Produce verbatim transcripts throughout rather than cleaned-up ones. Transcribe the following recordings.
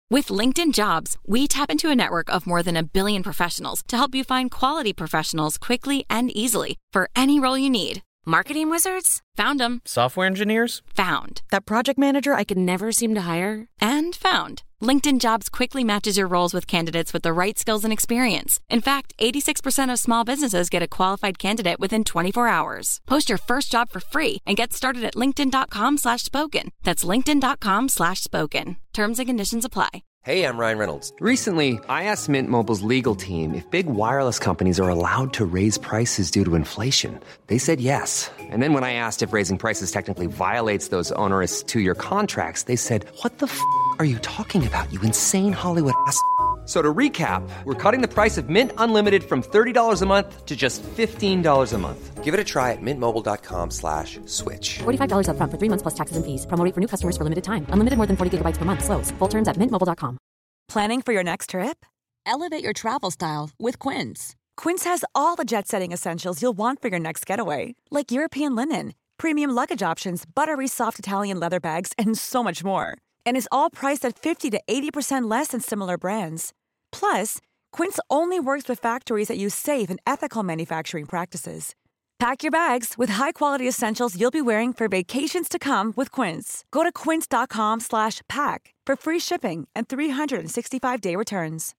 With LinkedIn Jobs, we tap into a network of more than a billion professionals to help you find quality professionals quickly and easily for any role you need. Marketing wizards? Found them. Software engineers? Found. That project manager I could never seem to hire? And found. LinkedIn Jobs quickly matches your roles with candidates with the right skills and experience. In fact, eighty-six percent of small businesses get a qualified candidate within twenty-four hours. Post your first job for free and get started at linkedin.com slash spoken. That's linkedin.com slash spoken. Terms and conditions apply. Hey, I'm Ryan Reynolds. Recently, I asked Mint Mobile's legal team if big wireless companies are allowed to raise prices due to inflation. They said yes. And then when I asked if raising prices technically violates those onerous two-year contracts, they said, what the f*** are you talking about, you insane Hollywood ass f- So to recap, we're cutting the price of Mint Unlimited from thirty dollars a month to just fifteen dollars a month. Give it a try at mintmobile.com slash switch. forty-five dollars up front for three months plus taxes and fees. Promo rate for new customers for limited time. Unlimited more than forty gigabytes per month. Slows full terms at mint mobile dot com. Planning for your next trip? Elevate your travel style with Quince. Quince has all the jet-setting essentials you'll want for your next getaway, like European linen, premium luggage options, buttery soft Italian leather bags, and so much more. And is all priced at fifty to eighty percent less than similar brands. Plus, Quince only works with factories that use safe and ethical manufacturing practices. Pack your bags with high-quality essentials you'll be wearing for vacations to come with Quince. Go to quince.com slash pack for free shipping and three sixty-five day returns.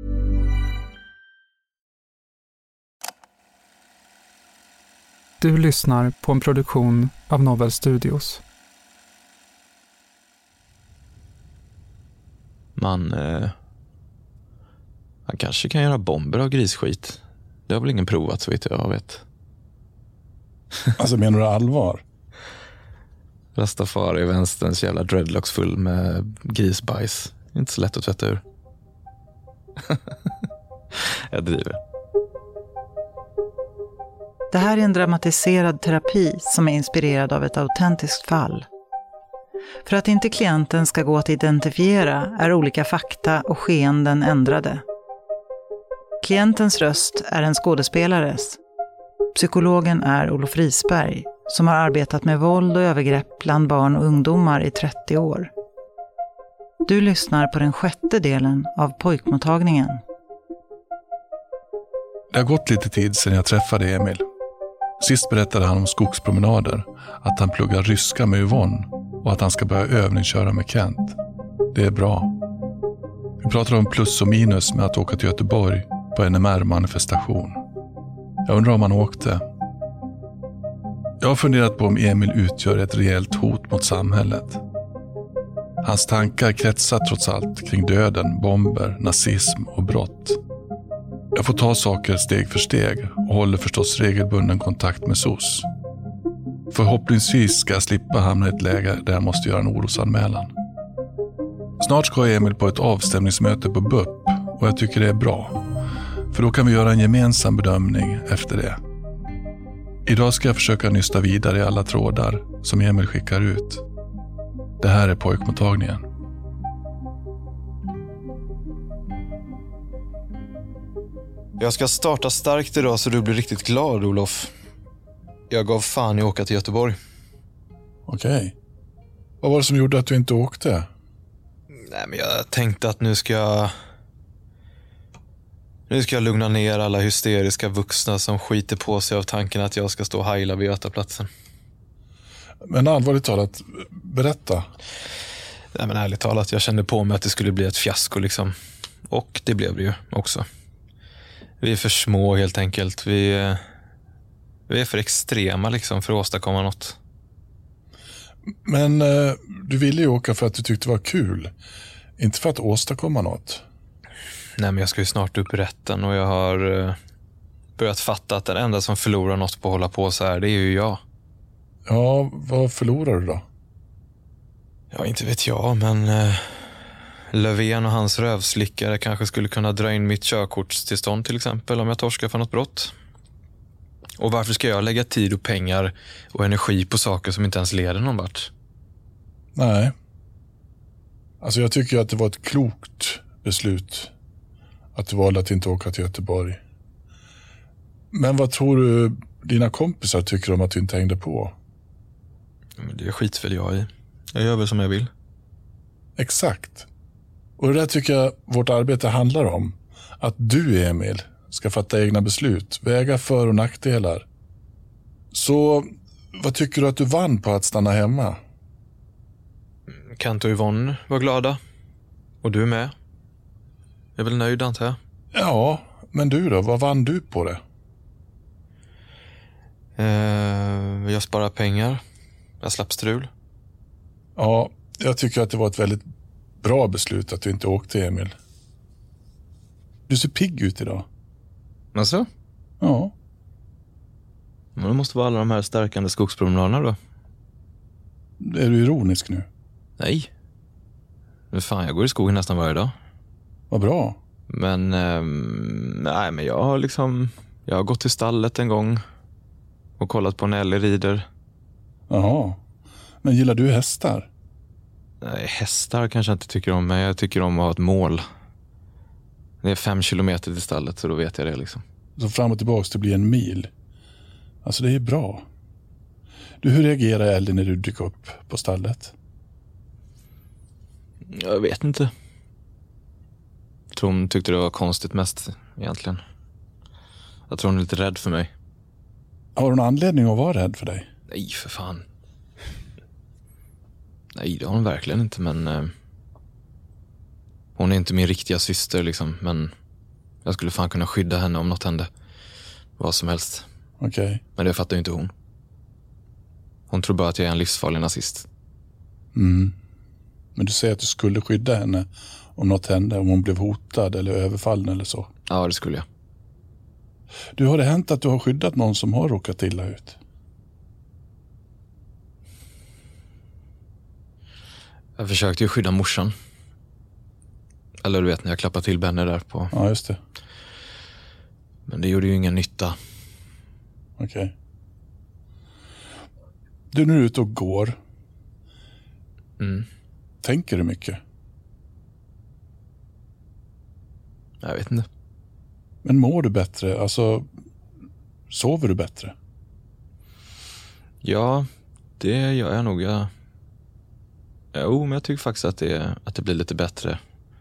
Du lyssnar på en produktion av Novel Studios. Man... Eh... Han kanske kan göra bomber av grisskit. Det har väl ingen provat så vitt jag vet. Alltså menar du allvar? Rastafari i vänsterns jävla dreadlocks full med grisbajs. Inte så lätt att tvätta ur. Jag driver. Det här är en dramatiserad terapi som är inspirerad av ett autentiskt fall. För att inte klienten ska gå att identifiera är olika fakta och skeenden ändrade. Klientens röst är en skådespelares. Psykologen är Olof Risberg, som har arbetat med våld och övergrepp bland barn och ungdomar i trettio år. Du lyssnar på den sjätte delen av pojkmottagningen. Det har gått lite tid sedan jag träffade Emil. Sist berättade han om skogspromenader, att han pluggar ryska med Yvonne och att han ska börja övningsköra med Kent. Det är bra. Vi pratar om plus och minus med att åka till Göteborg på en M R-manifestation. Jag undrar om han åkte. Jag har funderat på om Emil utgör ett rejält hot mot samhället. Hans tankar kretsar trots allt kring döden, bomber, nazism och brott. Jag får ta saker steg för steg och håller förstås regelbunden kontakt med S O S. Förhoppningsvis ska jag slippa hamna i ett läge där jag måste göra en orosanmälan. Snart ska Emil på ett avstämningsmöte på B U P och jag tycker det är bra. För då kan vi göra en gemensam bedömning efter det. Idag ska jag försöka nysta vidare i alla trådar som Emil skickar ut. Det här är pojkmottagningen. Jag ska starta starkt idag så du blir riktigt glad, Olof. Jag gav fan i att åka till Göteborg. Okej. Okay. Vad var det som gjorde att du inte åkte? Nej, men jag tänkte att nu ska jag... Nu ska jag lugna ner alla hysteriska vuxna som skiter på sig av tanken att jag ska stå och hajla vid Götaplatsen. Men allvarligt talat, berätta. Nej, men ärligt talat, jag kände på mig att det skulle bli ett fiasko liksom. Och det blev det ju också. Vi är för små helt enkelt. Vi, vi är för extrema liksom för att åstadkomma något. Men eh, du ville ju åka för att du tyckte det var kul. Inte för att åstadkomma något. Nej, men jag ska ju snart upp i rätten och jag har eh, börjat fatta att den enda som förlorar något på att hålla på så här, det är ju jag. Ja, vad förlorar du då? Ja, inte vet jag, men eh, Löfven och hans rövslickare kanske skulle kunna dra in mitt körkortstillstånd till exempel om jag torskar för något brott. Och varför ska jag lägga tid och pengar och energi på saker som inte ens leder någon vart? Nej. Alltså jag tycker att det var ett klokt beslut att du valde att inte åka till Göteborg. Men vad tror du dina kompisar tycker om att du inte hängde på? Men det skiter väl jag i. Jag gör väl som jag vill. Exakt. Och det där tycker jag vårt arbete handlar om. Att du, Emil, ska fatta egna beslut, väga för- och nackdelar. Så vad tycker du att du vann på att stanna hemma? Kent och Yvonne var glada. Och du med. Jag är väl nöjd, antar jag. Ja, men du då? Vad vann du på det? Eh, jag sparar pengar. Jag slapp strul. Ja, jag tycker att det var ett väldigt bra beslut att du inte åkte, Emil. Du ser pigg ut idag. Alltså? Ja. Men det måste vara alla de här stärkande skogspromenaderna då. Är du ironisk nu? Nej. Men fan, jag går i skogen nästan varje dag. Vad bra. Men, eh, nej men jag har liksom, jag har gått till stallet en gång och kollat på en älg rider. Jaha. Men gillar du hästar? Nej, hästar kanske jag inte tycker om, men jag tycker om att ha ett mål. Det är fem kilometer till stallet, så då vet jag det liksom. Så fram och tillbaka det blir en mil. Alltså det är bra. Du, hur reagerar Ellie när du dyker upp på stallet? Jag vet inte. Jag tror hon tyckte det var konstigt mest egentligen. Jag tror hon är lite rädd för mig. Har hon anledning att vara rädd för dig? Nej, för fan. Nej, det har hon verkligen inte, men... Eh, hon är inte min riktiga syster liksom, men... Jag skulle fan kunna skydda henne om något hände. Vad som helst. Okej. Okay. Men det fattar ju inte hon. Hon tror bara att jag är en livsfarlig nazist. Mm. Men du säger att du skulle skydda henne om något hände, om hon blev hotad eller överfallen eller så. Ja, det skulle jag. Du, har det hänt att du har skyddat någon som har råkat illa ut? Jag försökte ju skydda morsan. Eller du vet, när jag klappade till Benny där på... Ja, just det. Men det gjorde ju ingen nytta. Okej. Okay. Du, nu är ute och går. Mm. Tänker du mycket? Jag vet inte. Men mår du bättre? Alltså, sover du bättre? Ja, det gör jag nog. Jag... Jo, men jag tycker faktiskt att det, att det blir lite bättre.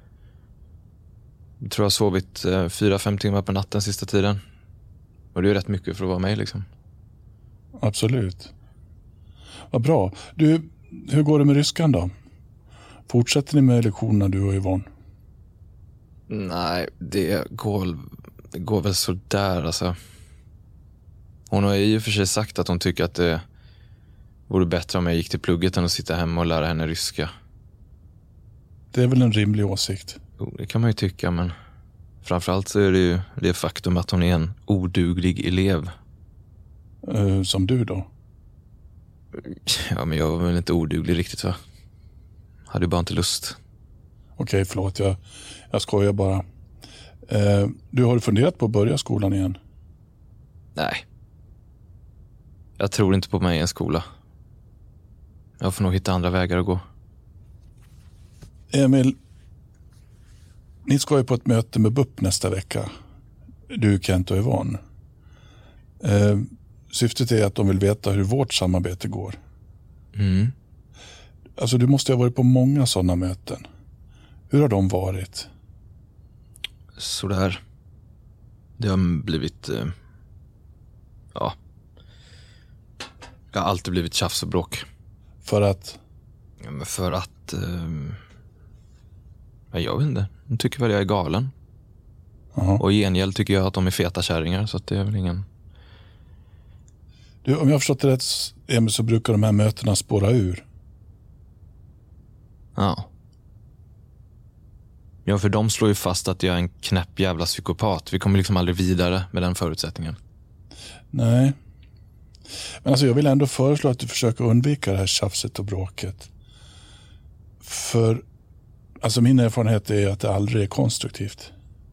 Jag tror jag har sovit eh, fyra, fem timmar på natten sista tiden. Och det är ju rätt mycket för att vara mig liksom. Absolut. Vad bra. Du, hur går det med ryskan då? Fortsätter ni med lektionerna, du och Yvonne? Nej, det går, det går väl så där alltså. Hon har ju för sig sagt att hon tycker att det vore bättre om jag gick till plugget än att sitta hemma och lära henne ryska. Det är väl en rimlig åsikt? Jo, det kan man ju tycka, men framförallt så är det ju det faktum att hon är en oduglig elev. Uh, som du då? Ja, men jag var väl inte oduglig riktigt, va? Hade ju bara inte lust. Okej, okay, förlåt. Jag, jag skojar bara. Uh, du, har du funderat på att börja skolan igen? Nej. Jag tror inte på mig i en skola. Jag får nog hitta andra vägar att gå. Emil, ni ska ju på ett möte med B U P nästa vecka. Du, Kent och Yvonne. Uh, syftet är att de vill veta hur vårt samarbete går. Mm. Alltså, du måste ha varit på många sådana möten. Hur har de varit? Sådär. Det har blivit... Eh, ja. Det har alltid blivit tjafs och bråk. För att? Ja, men för att... Eh, jag vet inte. De tycker väl jag är galen. Aha. Och i gengäld tycker jag att de är feta kärringar. Så att det är väl ingen... Du, om jag har förstått det rätt, Emil, så brukar de här mötena spåra ur. Ja. Ja, för de slår ju fast att jag är en knäpp jävla psykopat. Vi kommer liksom aldrig vidare med den förutsättningen. Nej. Men alltså, jag vill ändå föreslå att du försöker undvika det här tjafset och bråket. För alltså, min erfarenhet är att det aldrig är konstruktivt.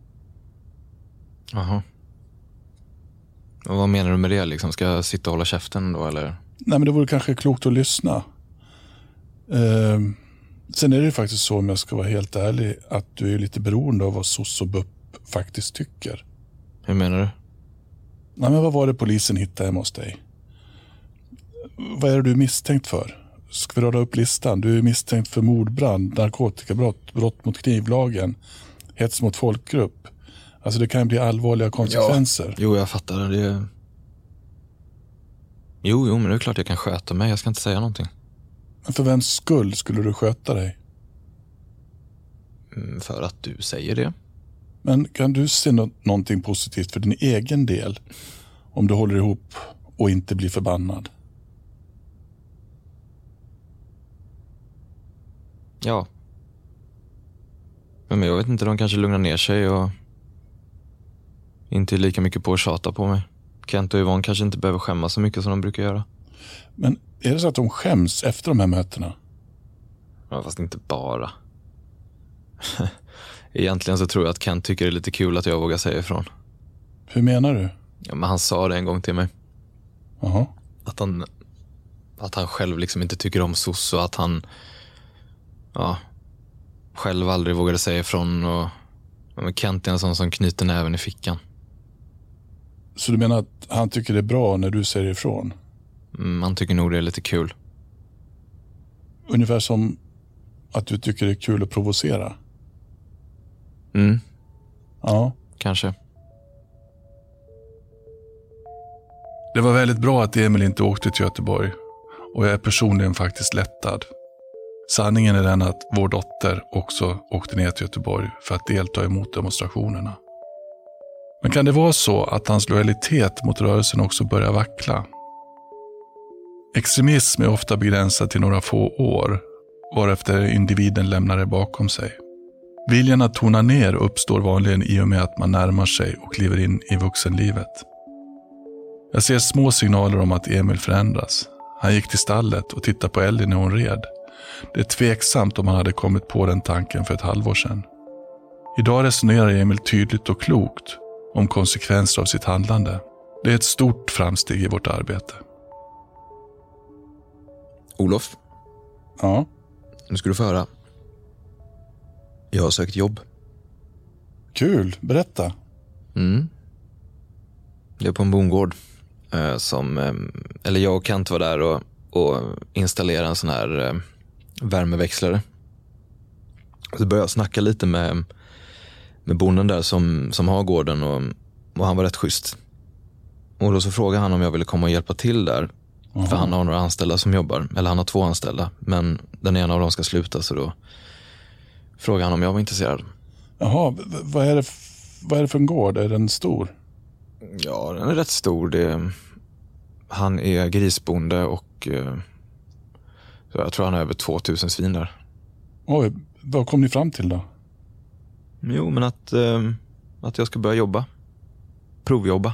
Jaha. Och vad menar du med det? Liksom? Ska jag sitta och hålla käften då, eller? Nej, men det vore kanske klokt att lyssna. Eh, sen är det ju faktiskt så, om jag ska vara helt ärlig, att du är lite beroende av vad S O S och B U P faktiskt tycker. Hur menar du? Nej, men vad var det polisen hittade hemma hos dig? Vad är det du är misstänkt för? ska vi rada upp listan? Du är misstänkt för mordbrand, narkotikabrott, brott mot knivlagen, hets mot folkgrupp. Alltså det kan bli allvarliga konsekvenser. Ja, jo, jag fattar. Det... Jo, jo, men det är klart jag kan sköta mig. Jag ska inte säga någonting. Men för vems skull skulle du sköta dig? Mm, för att du säger det. Men kan du se no- någonting positivt för din egen del? Om du håller ihop och inte blir förbannad? Ja. Men jag vet inte, de kanske lugnar ner sig och inte är lika mycket på att tjata på mig. Kent och Yvonne kanske inte behöver skämmas så mycket som de brukar göra. Men är det så att de skäms efter de här mötena? Ja, fast inte bara. Egentligen så tror jag att Kent tycker det är lite kul att jag vågar säga ifrån. Hur menar du? Ja, men han sa det en gång till mig. Jaha. Att han, att han själv liksom inte tycker om soc och att han ja, själv aldrig vågade säga ifrån. Och, men Kent är en sån som knyter näven i fickan. Så du menar att han tycker det är bra när du säger ifrån? Mm, han tycker nog det är lite kul. Ungefär som att du tycker det är kul att provocera? Mm. Ja. Kanske. Det var väldigt bra att Emil inte åkte till Göteborg. Och jag är personligen faktiskt lättad. Sanningen är den att vår dotter också åkte ner till Göteborg för att delta emot demonstrationerna. Men kan det vara så att hans lojalitet mot rörelsen också börjar vackla? Extremism är ofta begränsad till några få år, varefter individen lämnar det bakom sig. Viljan att tona ner uppstår vanligen i och med att man närmar sig och kliver in i vuxenlivet. Jag ser små signaler om att Emil förändras. Han gick till stallet och tittade på Ellie när hon red. Det är tveksamt om han hade kommit på den tanken för ett halvår sedan. Idag resonerar Emil tydligt och klokt om konsekvenser av sitt handlande. Det är ett stort framsteg i vårt arbete. Olof? Ja? Nu ska du få höra. Jag har sökt jobb. Kul, berätta. Mm. Jag är på en bondgård. Eh, som, eh, eller jag och Kent var där och, och installerade en sån här eh, värmeväxlare. Så började jag snacka lite med, med bonden där som, som har gården och, och han var rätt schysst. Och då så frågade han om jag ville komma och hjälpa till där. Aha. För han har några anställda som jobbar. Eller han har två anställda. Men den ena av dem ska sluta, så då frågade han om jag var intresserad. Jaha, v- vad är det, f- vad är det för en gård? Är den stor? Ja, den är rätt stor. Det, han är grisbonde och eh, jag tror han har över tvåtusen svin där. Oj, vad kom ni fram till då? Jo, men att, eh, att jag ska börja jobba. Provjobba.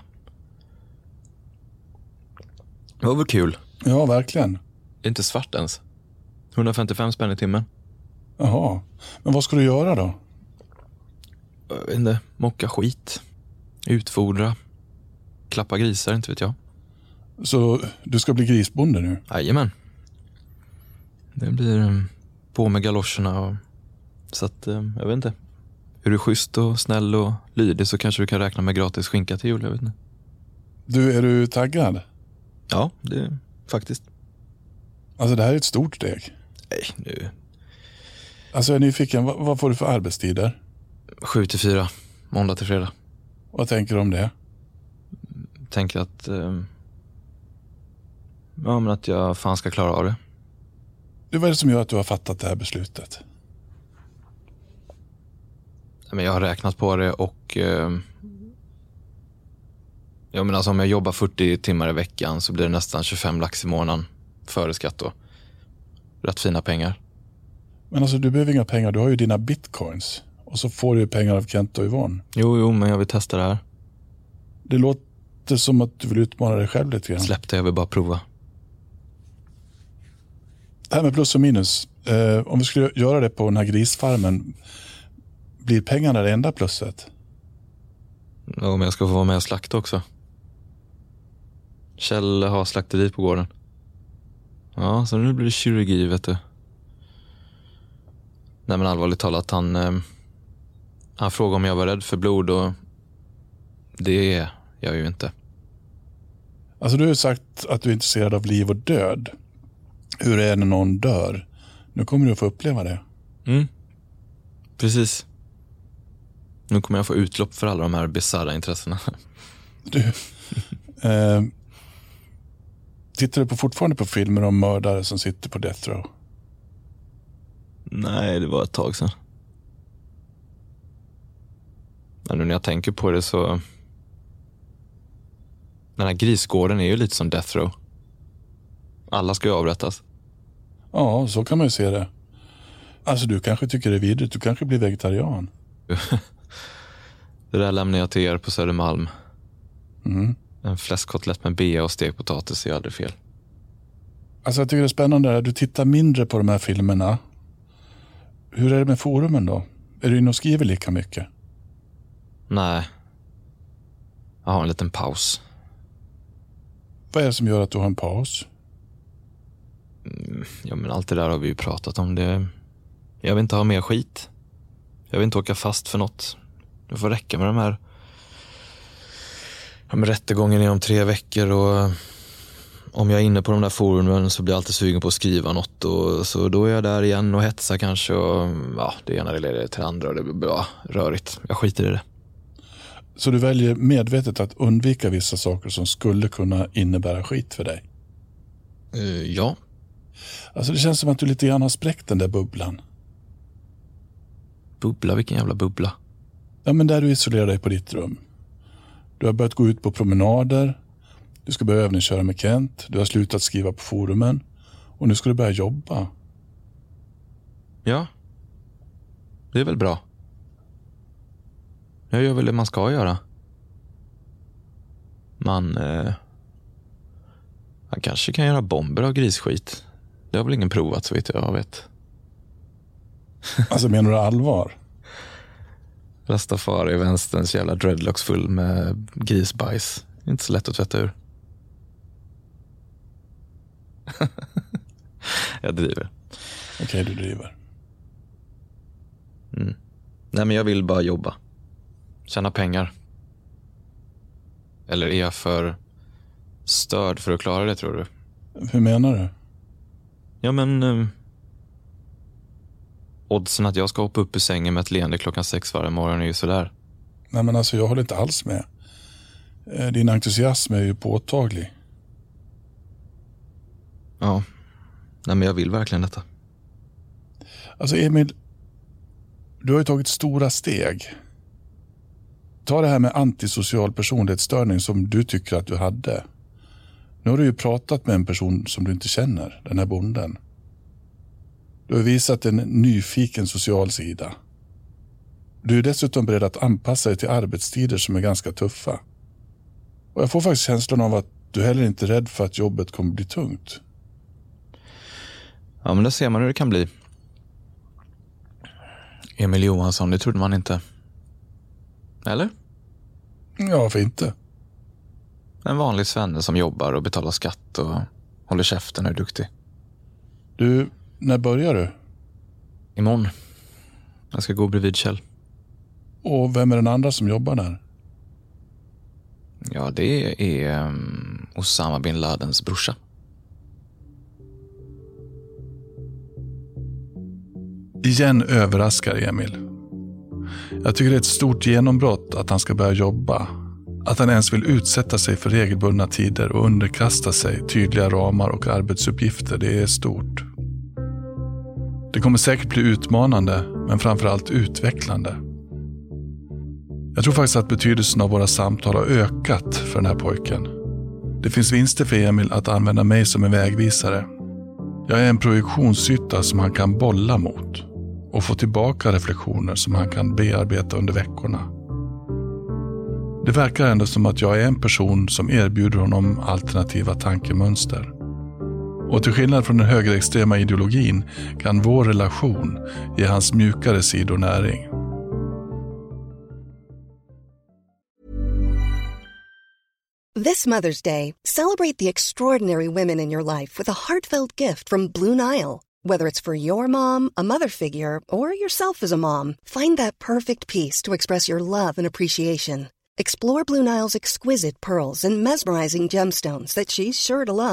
Det var väl kul. Ja, verkligen. Det är inte svart ens. hundrafemtiofem spänn i timmen. Jaha, men vad ska du göra då? Jag vet inte, mocka skit. Utfodra. Klappa grisar, inte vet jag. Så du ska bli grisbonde nu? Jajamän. Det blir um, på med galoscherna och så att, um, jag vet inte. Är du schysst och snäll och lydig så kanske du kan räkna med gratis skinka till jul, jag vet inte. Du, är du taggad? Ja, det är faktiskt. Alltså det här är ett stort steg. Nej, nu. Alltså jag är nyfiken, vad, vad får du för arbetstider? Sju till fyra, måndag till fredag. Vad tänker du om det? Tänker att um, ja, men att jag fan ska klara av det. Du, vad är det som gör att du har fattat det här beslutet? Men jag har räknat på det och eh, jag menar, alltså, om jag jobbar fyrtio timmar i veckan så blir det nästan tjugofem lax i månaden före skatt då. Rätt fina pengar. Men alltså du behöver inga pengar, du har ju dina bitcoins. Och så får du ju pengar av Kent och Yvonne. Jo, jo, men jag vill testa det här. Det låter som att du vill utmana dig själv lite grann. Släpp det, jag vill bara prova. Det här med plus och minus. Eh, om vi skulle göra det på den här grisfarmen, blir pengarna det enda plusset? Ja, men jag ska få vara med och slakta också. Kjell har slakteri på gården. Ja, så nu blir det kirurgi, vet du. Nej, men allvarligt talat, han, eh, han frågade om jag var rädd för blod och det är jag ju inte. Alltså du har ju sagt att du är intresserad av liv och död. hur det är när någon dör. Nu kommer du att få uppleva det. Mm. Precis. Nu kommer jag få utlopp för alla de här bizarra intressena. Du, eh, tittar du på fortfarande på filmer om mördare som sitter på death row? Nej, det var ett tag sedan. Men nu när jag tänker på det så... Den här grisgården är ju lite som death row. Alla ska ju avrättas. Ja, så kan man ju se det. Alltså du kanske tycker det är vidrigt, du kanske blir vegetarian. Det där lämnar jag till er på Södermalm. Mm. En fläskkotlett med bea och stekpotatis är aldrig fel. Alltså jag tycker det är spännande att du tittar mindre på de här filmerna. Hur är det med forumen då? Är du inne och skriver lika mycket? Nej. Jag har en liten paus. Vad är det som gör att du har en paus? Mm, ja men allt det där har vi ju pratat om. Det. Jag vill inte ha mer skit. Jag vill inte åka fast för något. Det får räcka med de här. Ja, med rättegången är om tre veckor och om jag är inne på de där forumen så blir jag alltid sugen på att skriva något och så då är jag där igen och hetsar kanske och ja, det ena leder till det andra och det blir bra rörigt. Jag skiter i det. Så du väljer medvetet att undvika vissa saker som skulle kunna innebära skit för dig? Uh, ja. Alltså det känns som att du lite grann har spräckt den där bubblan. Bubbla? Vilken jävla bubbla? Ja men där du isolerar dig på ditt rum. Du har börjat gå ut på promenader. Du ska börja övningsköra med Kent. Du har slutat skriva på forumen. Och nu ska du börja jobba. Ja. Det är väl bra. Jag gör väl det man ska göra. Man... Eh, man kanske kan göra bomber av grisskit. Det har väl ingen provat så vitt jag vet. Alltså menar du allvar? Rastafari i vänsterns jävla dreadlocks full med grisbajs. Inte så lätt att tvätta ur. Jag driver. Okej, okay, du driver. Mm. Nej, men jag vill bara jobba. Tjäna pengar. Eller är jag för störd för att klara det, tror du? Hur menar du? Ja, men... Eh, oddsen att jag ska hoppa upp i sängen med ett leende klockan sex varje morgon är ju sådär. Nej, men alltså jag håller inte alls med. Din entusiasm är ju påtaglig. Ja. Nej, men jag vill verkligen detta. Alltså Emil, du har ju tagit stora steg. Ta det här med antisocial personlighetsstörning som du tycker att du hade. Nu har du ju pratat med en person som du inte känner, den här bonden. Du har visat en nyfiken social sida. Du är dessutom beredd att anpassa dig till arbetstider som är ganska tuffa. Och jag får faktiskt känslan av att du heller inte är rädd för att jobbet kommer bli tungt. Ja, men det ser man hur det kan bli. Emil Johansson, det trodde man inte. Eller? Ja, varför inte? En vanlig svenne som jobbar och betalar skatt och håller käften och är duktig. Du, när börjar du? Imorgon. Jag ska gå bredvid Kjell. Och vem är den andra som jobbar där? Ja, det är um, Osama bin Ladens brorsa. Igen överraskar Emil. Jag tycker det är ett stort genombrott att han ska börja jobba. Att han ens vill utsätta sig för regelbundna tider och underkasta sig tydliga ramar och arbetsuppgifter, det är stort. Det kommer säkert bli utmanande, men framförallt utvecklande. Jag tror faktiskt att betydelsen av våra samtal har ökat för den här pojken. Det finns vinster för Emil att använda mig som en vägvisare. Jag är en projektionsyta som han kan bolla mot och få tillbaka reflektioner som han kan bearbeta under veckorna. Det verkar ändå som att jag är en person som erbjuder honom alternativa tankemönster. Och till skillnad från den högerextrema ideologin kan vår relation ge hans mjukare sidor näring. This Mother's Day, celebrate the extraordinary women in your life with a heartfelt gift from Blue Nile. Whether it's for your mom, a mother figure, or yourself as a mom, find that perfect piece to express your love and appreciation. Explore Blue Nile's exquisite pearls and mesmerizing gemstones that she's sure to love.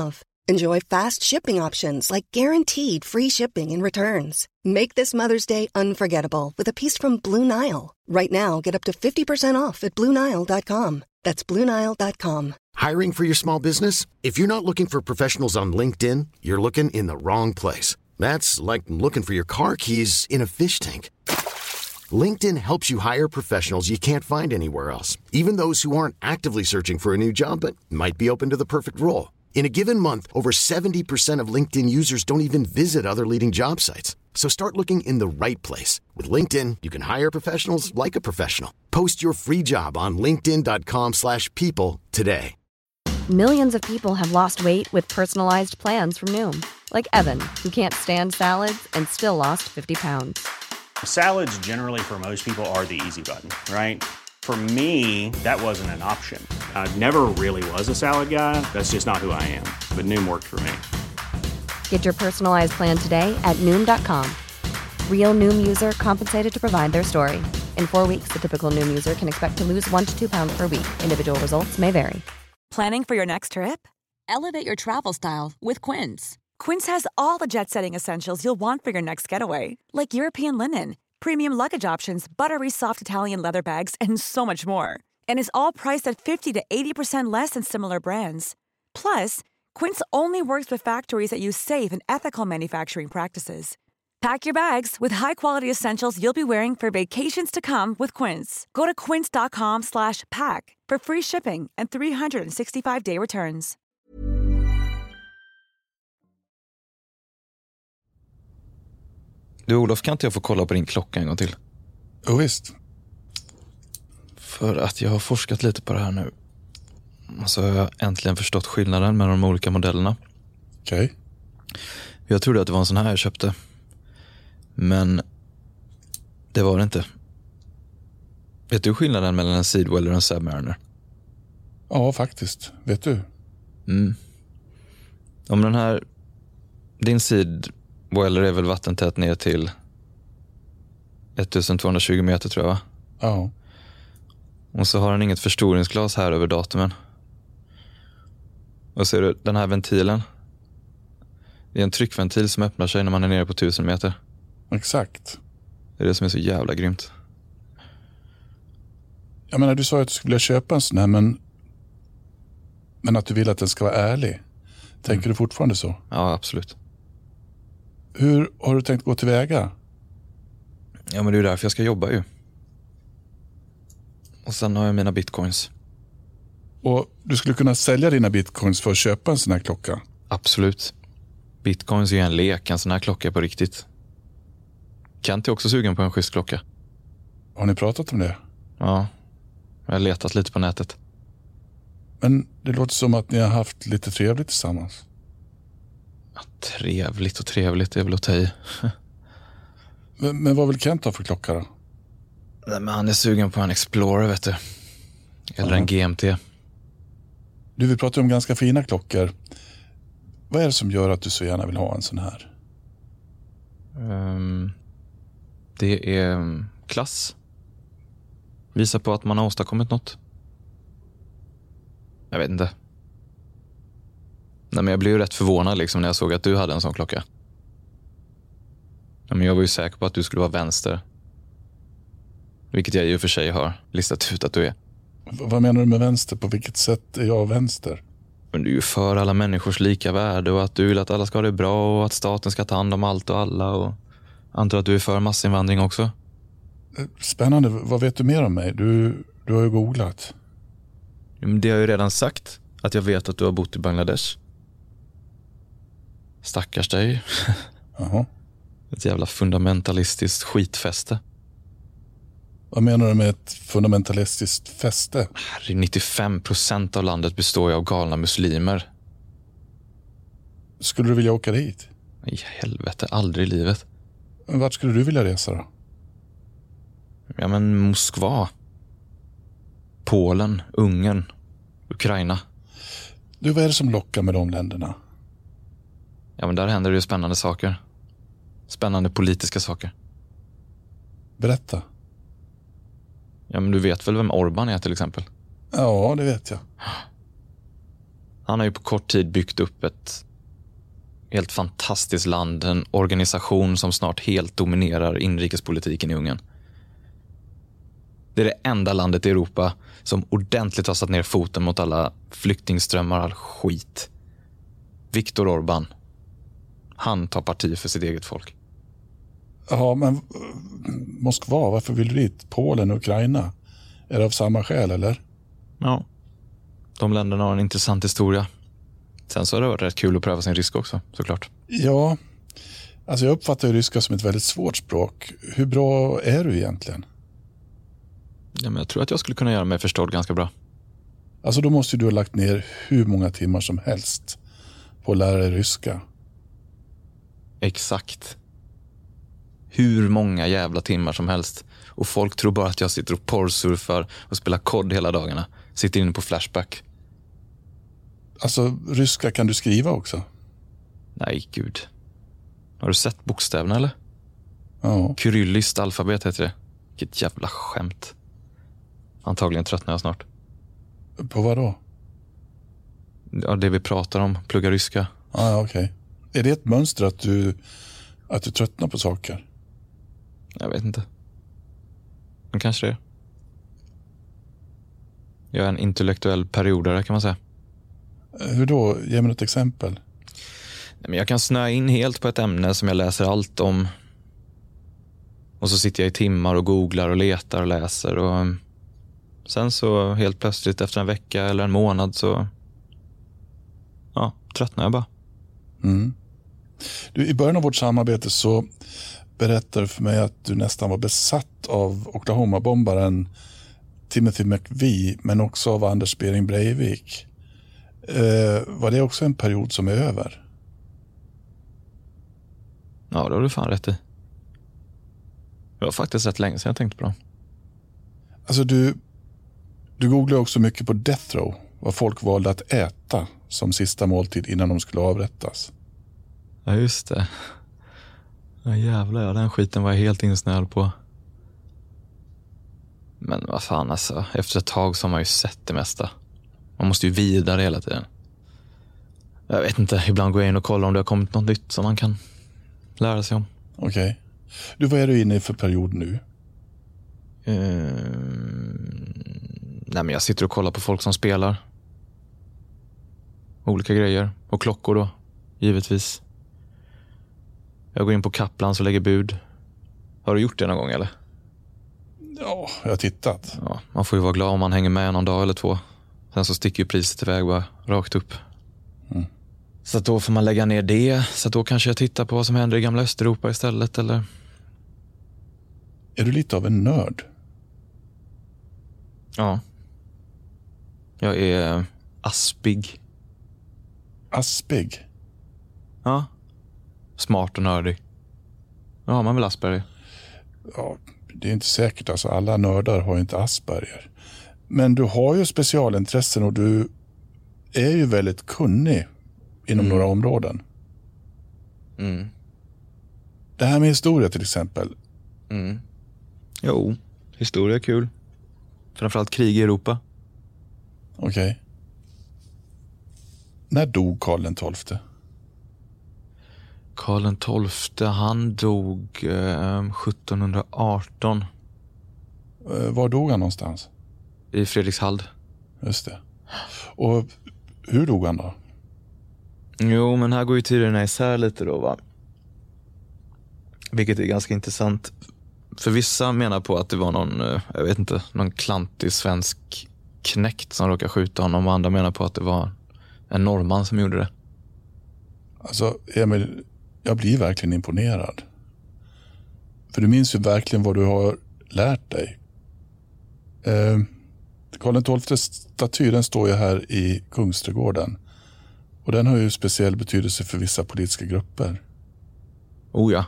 Enjoy fast shipping options like guaranteed free shipping and returns. Make this Mother's Day unforgettable with a piece from Blue Nile. Right now, get up to fifty percent off at blue nile dot com. That's blue nile dot com. Hiring for your small business? If you're not looking for professionals on LinkedIn, you're looking in the wrong place. That's like looking for your car keys in a fish tank. LinkedIn helps you hire professionals you can't find anywhere else, even those who aren't actively searching for a new job but might be open to the perfect role. In a given month, over seventy percent of LinkedIn users don't even visit other leading job sites. So start looking in the right place. With LinkedIn, you can hire professionals like a professional. Post your free job on linkedin dot com slash people today. Millions of people have lost weight with personalized plans from Noom. Like Evan, who can't stand salads and still lost fifty pounds. Salads generally for most people are the easy button, right? For me, that wasn't an option. I never really was a salad guy. That's just not who I am. But Noom worked for me. Get your personalized plan today at Noom dot com. Real Noom user compensated to provide their story. In four weeks, the typical Noom user can expect to lose one to two pounds per week. Individual results may vary. Planning for your next trip? Elevate your travel style with Quince. Quince has all the jet-setting essentials you'll want for your next getaway, like European linen, premium luggage options, buttery soft Italian leather bags, and so much more. And is all priced at fifty to eighty percent less than similar brands. Plus, Quince only works with factories that use safe and ethical manufacturing practices. Pack your bags with high-quality essentials you'll be wearing for vacations to come with Quince. Go to quince dot com slash pack for free shipping and three sixty-five day returns. Du Olof, kan inte jag få kolla på din klocka en gång till? Jo, visst. För att jag har forskat lite på det här nu. Och så har jag äntligen förstått skillnaden mellan de olika modellerna. Okej. Okay. Jag trodde att det var en sån här jag köpte. Men det var det inte. Vet du skillnaden mellan en Sidewell och en Submariner? Ja, faktiskt. Vet du? Mm. Om den här... Din Sidewell är väl vattentät ner till ettusentvåhundratjugo meter, tror jag, va? Ja. Och så har den inget förstoringsglas här över datumen. Och ser du, den här ventilen. Det är en tryckventil som öppnar sig när man är nere på tusen meter. Exakt. Det är det som är så jävla grymt. Jag menar, du sa att du skulle vilja köpa en sån här, men, men att du vill att den ska vara ärlig. Tänker mm. du fortfarande så? Ja, absolut. Hur har du tänkt gå tillväga? Ja, men det är därför jag ska jobba ju. Och sen har jag mina bitcoins. Och du skulle kunna sälja dina bitcoins för att köpa en sån här klocka? Absolut. Bitcoins är ju en lek, en sån här klocka är på riktigt. Kent är också sugen på en schysst klocka. Har ni pratat om det? Ja, jag har letat lite på nätet. Men det låter som att ni har haft lite trevligt tillsammans. Ja, trevligt och trevligt, det är väl att ta i. men, men vad vill Kent ha för klocka då? Nej, men han är sugen på en Explorer, vet du. Eller ja. En G M T. Du, vi pratar om ganska fina klockor. Vad är det som gör att du så gärna vill ha en sån här? Um, det är klass. Visar på att man har åstadkommit något. Jag vet inte. Nej, men jag blev ju rätt förvånad liksom när jag såg att du hade en sån klocka. Ja, men jag var ju säker på att du skulle vara vänster. Vilket jag i och för sig har listat ut att du är. V- vad menar du med vänster? På vilket sätt är jag vänster? Men du är ju för alla människors lika värde och att du vill att alla ska ha det bra och att staten ska ta hand om allt och alla. Och antar att du är för massinvandring också. Spännande. Vad vet du mer om mig? Du, du har ju googlat. Ja, men det har jag ju redan sagt. Att jag vet att du har bott i Bangladesh. Stackars dig. Jaha. Ett jävla fundamentalistiskt skitfäste. Vad menar du med ett fundamentalistiskt fäste? nittiofem procent av landet består ju av galna muslimer. Skulle du vilja åka dit? I helvete, aldrig i livet. Men vart skulle du vilja resa då? Ja, men Moskva. Polen, Ungern, Ukraina. Du, vad är det som lockar med de länderna? Ja, men där händer det ju spännande saker. Spännande politiska saker. Berätta. Ja, men du vet väl vem Orban är till exempel? Ja, det vet jag. Han har ju på kort tid byggt upp ett helt fantastiskt land, en organisation som snart helt dominerar inrikespolitiken i Ungern. Det är det enda landet i Europa som ordentligt har satt ner foten mot alla flyktingströmmar och all skit. Viktor Orbán. Han tar parti för sitt eget folk. Ja, men Moskva, varför vill du dit? Polen och Ukraina? Är det av samma skäl, eller? Ja. De länderna har en intressant historia. Sen så har det varit rätt kul att pröva sin ryska också, såklart. Ja, alltså jag uppfattar ju ryska som ett väldigt svårt språk. Hur bra är du egentligen? Ja, men jag tror att jag skulle kunna göra mig förstådd ganska bra. Alltså då måste du ha lagt ner hur många timmar som helst på att lära dig ryska. Exakt. Hur många jävla timmar som helst. Och folk tror bara att jag sitter och porrsurfar och spelar kod hela dagarna. Sitter inne på Flashback. Alltså, ryska kan du skriva också? Nej, gud. Har du sett bokstäverna, eller? Ja. Kyrilliskt alfabet heter det. Vilket jävla skämt. Antagligen tröttnar jag snart. På vad då? Ja, det vi pratar om. Plugga ryska. Ah, ja, okej. Okay. Är det ett mönster att du, att du tröttnar på saker? Jag vet inte. Men kanske det. Jag är en intellektuell periodare, kan man säga. Hur då? Ge mig ett exempel. Nej, men jag kan snöa in helt på ett ämne som jag läser allt om. Och så sitter jag i timmar och googlar och letar och läser. Och sen så helt plötsligt efter en vecka eller en månad så... Ja, tröttnar jag bara. Mm. Du, i början av vårt samarbete så berättade du för mig att du nästan var besatt av Oklahoma-bombaren Timothy McVeigh, men också av Anders Behring Breivik. Eh, var det också en period som är över? Ja, det har du fan rätt i. Det var faktiskt rätt länge sedan jag tänkte på dem. Alltså du, du googlar också mycket på death row. Vad folk valde att äta som sista måltid innan de skulle avrättas. Ja, just det. Ja, jävlar, ja, den skiten var jag helt insnöad på. Men vad fan alltså, efter ett tag så har man ju sett det mesta. Man måste ju vidare hela tiden. Jag vet inte, ibland går jag in och kollar om det har kommit något nytt som man kan lära sig om. Okej. Okay. Du, vad är du inne i för period nu? Uh, nej men jag sitter och kollar på folk som spelar. Olika grejer. Och klockor då, givetvis. Jag går in på Kaplans och lägger bud. Har du gjort det någon gång eller? Ja, jag har tittat. Ja, man får ju vara glad om man hänger med någon dag eller två. Sen så sticker ju priset iväg bara rakt upp. Mm. Så att då får man lägga ner det. Så att då kanske jag tittar på vad som händer i gamla Östeuropa istället, eller? Är du lite av en nörd? Ja. Jag är aspig. Aspig? Ja. Smart och nördig. Ja, man vill Asperger. Ja, det är inte säkert. Alltså, alla nördar har inte Asperger. Men du har ju specialintressen och du är ju väldigt kunnig inom mm. några områden. Mm. Det här med historia till exempel. Mm. Jo, historia är kul. Framförallt krig i Europa. Okej. Okay. När dog Karl den tolfte? Karl den tolfte, han dog eh, sjuttonhundraarton. Eh, var dog han någonstans? I Fredrikshald. Just det. Och hur dog han då? Jo, men här går ju tiderna isär lite då, va? Vilket är ganska intressant. För vissa menar på att det var någon, jag vet inte, någon klantig svensk knäckt som råkade skjuta honom. Och andra menar på att det var en norrman som gjorde det. Alltså, Emil, jag blir verkligen imponerad. För du minns ju verkligen vad du har lärt dig. Eh, Karl den tolfte staty, den står ju här i Kungsträdgården. Och den har ju speciell betydelse för vissa politiska grupper. Oh ja.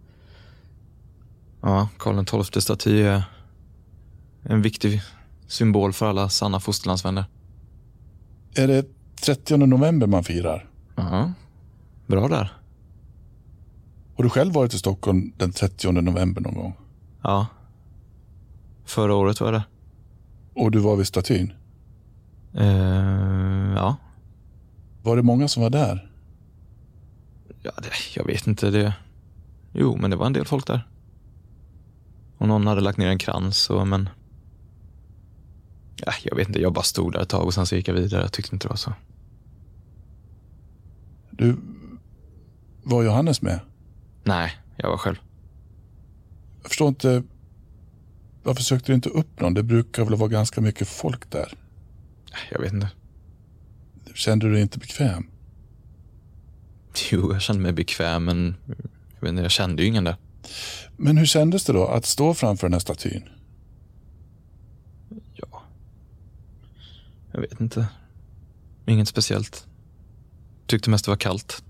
Ja, Karl den tolfte staty är en viktig symbol för alla sanna fosterlandsvänner. Är det trettionde november man firar? Ja, bra där. Har du själv varit i Stockholm den trettionde november någon gång? Ja. Förra året var det. Och du var vid statyn? Uh, ja. Var det många som var där? Ja, det, jag vet inte det. Jo, men det var en del folk där. Och någon hade lagt ner en krans och men... Ja, jag vet inte, jag bara stod där ett tag och sen så gick jag vidare. Jag tyckte inte det var så. Du, var Johannes med? Nej, jag var själv. Jag förstår inte, varför sökte du inte upp någon? Det brukar väl vara ganska mycket folk där. Jag vet inte. Kände du dig inte bekväm? Jo, jag kände mig bekväm, men jag, vet inte, jag kände ju ingen där. Men hur kändes det då att stå framför den här statyn? Ja, jag vet inte. Inget speciellt. Tyckte mest det var kallt.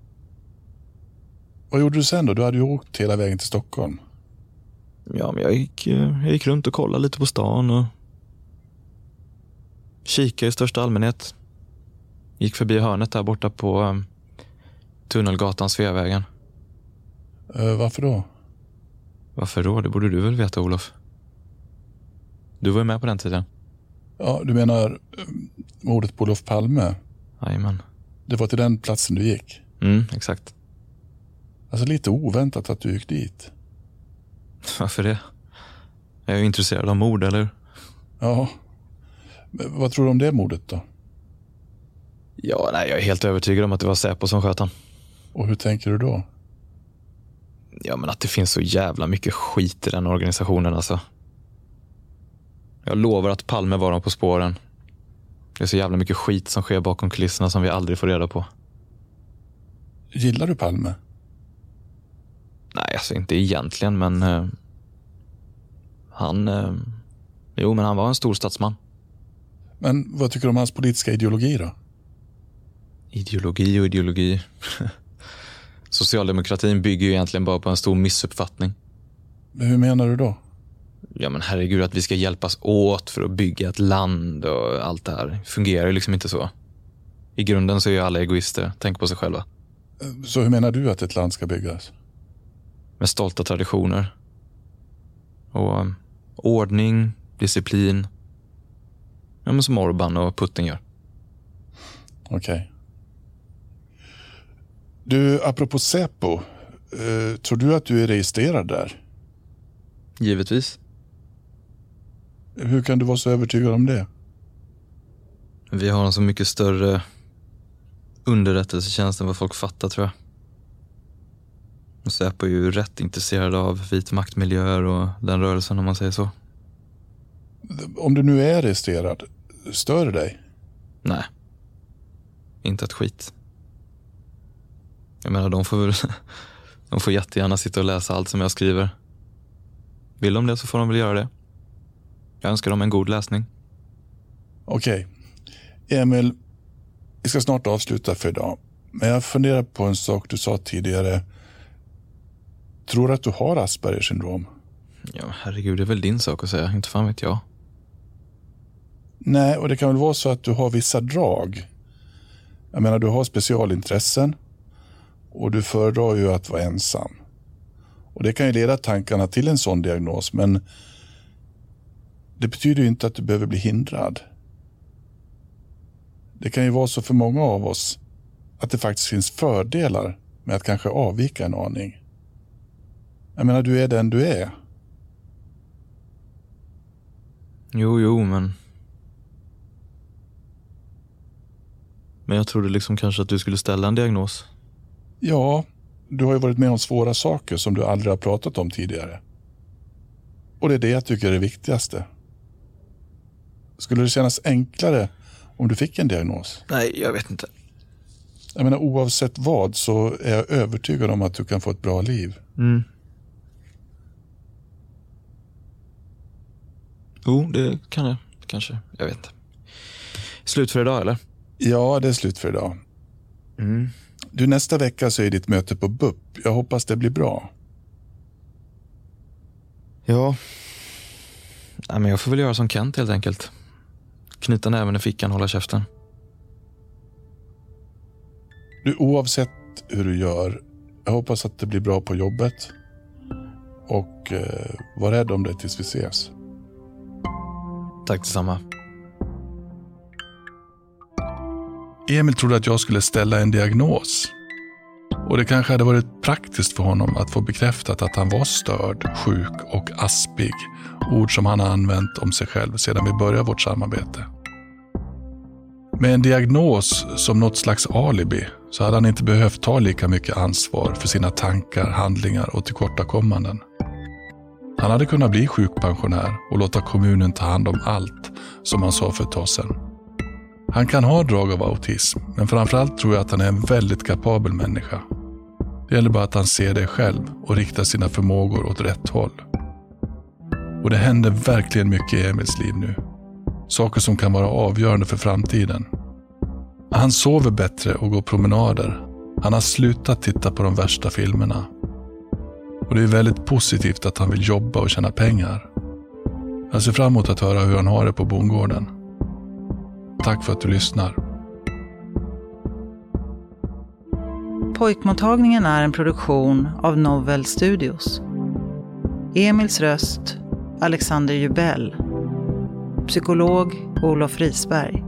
Vad gjorde du sen då? Du hade ju åkt hela vägen till Stockholm. Ja, men jag gick, jag gick runt och kollade lite på stan och kikade i största allmänhet. Gick förbi hörnet där borta på um, Tunnelgatan, Sveavägen. Uh, varför då? Varför då? Det borde du väl veta, Olof. Du var ju med på den tiden. Ja, du menar um, mordet på Olof Palme? Jajamän. Det var till den platsen du gick? Mm, exakt. Alltså lite oväntat att du gick dit. Varför det? Jag är ju intresserad av mord, eller? Ja. Men vad tror du om det mordet då? Ja, nej, jag är helt övertygad om att det var Säpo som sköt han. Och hur tänker du då? Ja, men att det finns så jävla mycket skit i den organisationen, alltså. Jag lovar att Palme var dem på spåren. Det är så jävla mycket skit som sker bakom kulisserna som vi aldrig får reda på. Gillar du Palme? Nej, alltså inte egentligen, men... Eh, han... Eh, jo, men han var en stor statsman. Men vad tycker du om hans politiska ideologi då? Ideologi och ideologi. Socialdemokratin bygger ju egentligen bara på en stor missuppfattning. Men hur menar du då? Ja, men herregud, att vi ska hjälpas åt för att bygga ett land och allt det här fungerar ju liksom inte så. I grunden så är ju alla egoister, tänk på sig själva. Så hur menar du att ett land ska byggas? Med stolta traditioner. Och um, ordning, disciplin. Ja, men som Orban och Putin gör. Okej. Okay. Du, apropå Säpo. Eh, tror du att du är registrerad där? Givetvis. Hur kan du vara så övertygad om det? Vi har en så mycket större underrättelsetjänst än vad folk fattar, tror jag. Och Säpo är ju rätt intresserad av vit maktmiljöer och den rörelsen, om man säger så. Om du nu är registrerad, stör det dig? Nej. Inte ett skit. Jag menar, de får väl de får jättegärna sitta och läsa allt som jag skriver. Vill de det så får de väl göra det. Jag önskar dem en god läsning. Okej. Emil, vi ska snart avsluta för idag. Men jag funderar på en sak du sa tidigare. Tror du att du har Aspergers syndrom? Ja, herregud, det är väl din sak att säga. Inte fan vet jag. Nej, och det kan väl vara så att du har vissa drag. Jag menar, du har specialintressen. Och du föredrar ju att vara ensam. Och det kan ju leda tankarna till en sån diagnos. Men det betyder ju inte att du behöver bli hindrad. Det kan ju vara så för många av oss att det faktiskt finns fördelar med att kanske avvika en aning. Jag menar, du är den du är. Jo, jo, men... Men jag trodde liksom kanske att du skulle ställa en diagnos. Ja, du har ju varit med om svåra saker som du aldrig har pratat om tidigare. Och det är det jag tycker är det viktigaste. Skulle det kännas enklare om du fick en diagnos? Nej, jag vet inte. Jag menar, oavsett vad så är jag övertygad om att du kan få ett bra liv. Mm. Jo, det kan jag kanske. Jag vet inte. Slut för idag, eller? Ja, det är slut för idag. Mm. Du, nästa vecka så är ditt möte på B U P. Jag hoppas det blir bra. Ja. Nej, men jag får väl göra som Kent helt enkelt. Knyta näven i fickan och hålla käften. Du, oavsett hur du gör, jag hoppas att det blir bra på jobbet. Och eh, var rädd om det tills vi ses. Tack detsamma. Emil trodde att jag skulle ställa en diagnos. Och det kanske hade varit praktiskt för honom att få bekräftat att han var störd, sjuk och aspig. Ord som han har använt om sig själv sedan vi började vårt samarbete. Med en diagnos som något slags alibi så hade han inte behövt ta lika mycket ansvar för sina tankar, handlingar och tillkortakommanden. Han hade kunnat bli sjukpensionär och låta kommunen ta hand om allt, som han sa för ett tag sedan. Han kan ha drag av autism, men framförallt tror jag att han är en väldigt kapabel människa. Det gäller bara att han ser det själv och riktar sina förmågor åt rätt håll. Och det händer verkligen mycket i Emils liv nu. Saker som kan vara avgörande för framtiden. Han sover bättre och går promenader. Han har slutat titta på de värsta filmerna. Och det är väldigt positivt att han vill jobba och tjäna pengar. Jag ser fram emot att höra hur han har det på bondgården. Tack för att du lyssnar. Pojkmottagningen är en produktion av Novel Studios. Emils röst, Alexander Jubel. Psykolog, Olof Risberg.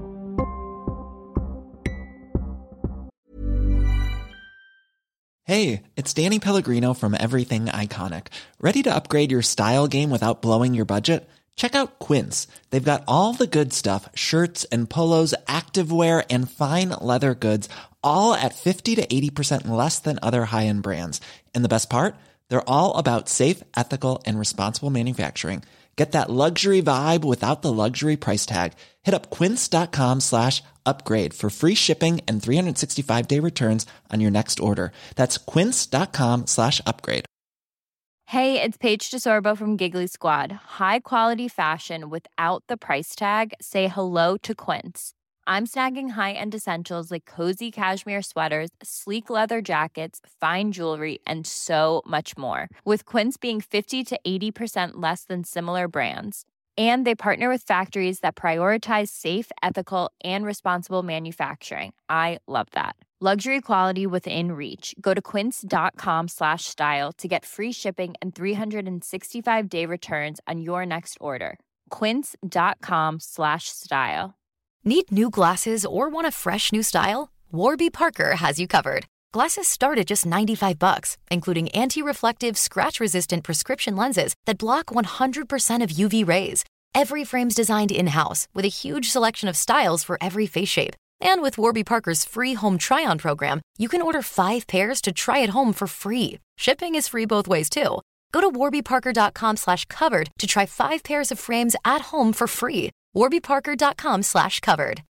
Hey, it's Danny Pellegrino from Everything Iconic. Ready to upgrade your style game without blowing your budget? Check out Quince. They've got all the good stuff, shirts and polos, activewear and fine leather goods, all at fifty to eighty percent less than other high-end brands. And the best part? They're all about safe, ethical, and responsible manufacturing. Get that luxury vibe without the luxury price tag. Hit up quince.com slash upgrade for free shipping and three sixty-five day returns on your next order. That's quince.com slash upgrade. Hey, it's Paige DeSorbo from Giggly Squad. High quality fashion without the price tag. Say hello to Quince. I'm snagging high-end essentials like cozy cashmere sweaters, sleek leather jackets, fine jewelry, and so much more. With Quince being fifty to eighty percent less than similar brands. And they partner with factories that prioritize safe, ethical, and responsible manufacturing. I love that. Luxury quality within reach. Go to quince.com slash style to get free shipping and three sixty-five day returns on your next order. Quince.com slash style. Need new glasses or want a fresh new style? Warby Parker has you covered. Glasses start at just ninety-five bucks, including anti-reflective, scratch-resistant prescription lenses that block one hundred percent of U V rays. Every frame's designed in-house with a huge selection of styles for every face shape. And with Warby Parker's free home try-on program, you can order five pairs to try at home for free. Shipping is free both ways, too. Go to warbyparker.com slash covered to try five pairs of frames at home for free. warbyparker.com slash covered.